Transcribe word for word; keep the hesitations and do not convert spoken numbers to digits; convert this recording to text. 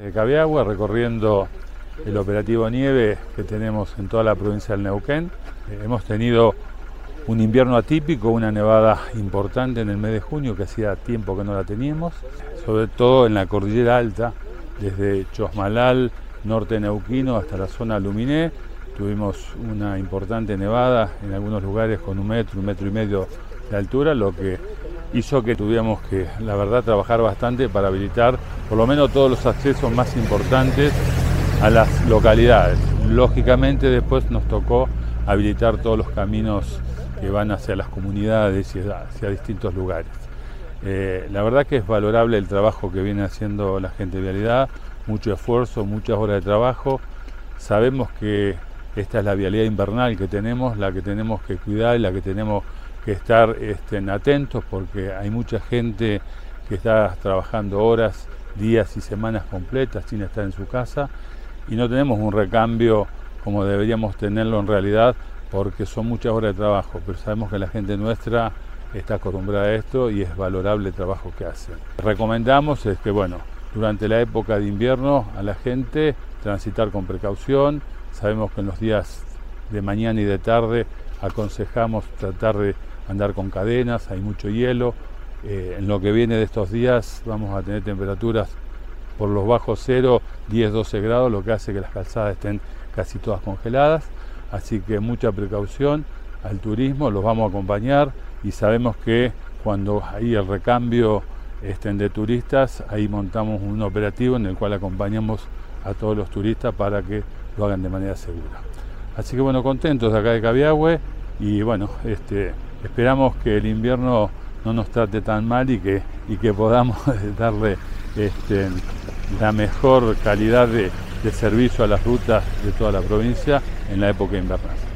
De Cabiagüe, recorriendo el operativo nieve que tenemos en toda la provincia del Neuquén. Eh, hemos tenido un invierno atípico, una nevada importante en el mes de junio, que hacía tiempo que no la teníamos, sobre todo en la cordillera alta, desde Chosmalal, norte neuquino, hasta la zona Luminé. Tuvimos una importante nevada en algunos lugares con un metro, un metro y medio de altura, lo que hizo que tuviéramos que, la verdad, trabajar bastante para habilitar por lo menos todos los accesos más importantes a las localidades. Lógicamente después nos tocó habilitar todos los caminos que van hacia las comunidades y hacia distintos lugares. Eh, la verdad que es valorable el trabajo que viene haciendo la gente de vialidad, mucho esfuerzo, muchas horas de trabajo. Sabemos que esta es la vialidad invernal que tenemos, la que tenemos que cuidar y la que tenemos que estar este, atentos, porque hay mucha gente que está trabajando horas, días y semanas completas sin estar en su casa, y no tenemos un recambio como deberíamos tenerlo en realidad, porque son muchas horas de trabajo, pero sabemos que la gente nuestra está acostumbrada a esto y es valorable el trabajo que hacen. Recomendamos es que, bueno, durante la época de invierno a la gente transitar con precaución. Sabemos que en los días de mañana y de tarde aconsejamos tratar de andar con cadenas, hay mucho hielo. Eh, en lo que viene de estos días vamos a tener temperaturas por los bajos cero, diez, doce grados, lo que hace que las calzadas estén casi todas congeladas. Así que mucha precaución al turismo, los vamos a acompañar y sabemos que cuando hay el recambio estén de turistas, ahí montamos un operativo en el cual acompañamos a todos los turistas para que lo hagan de manera segura. Así que bueno, contentos de acá de Cabiagüe y bueno, este, esperamos que el invierno no nos trate tan mal y que, y que podamos darle este, la mejor calidad de, de servicio a las rutas de toda la provincia en la época invernal.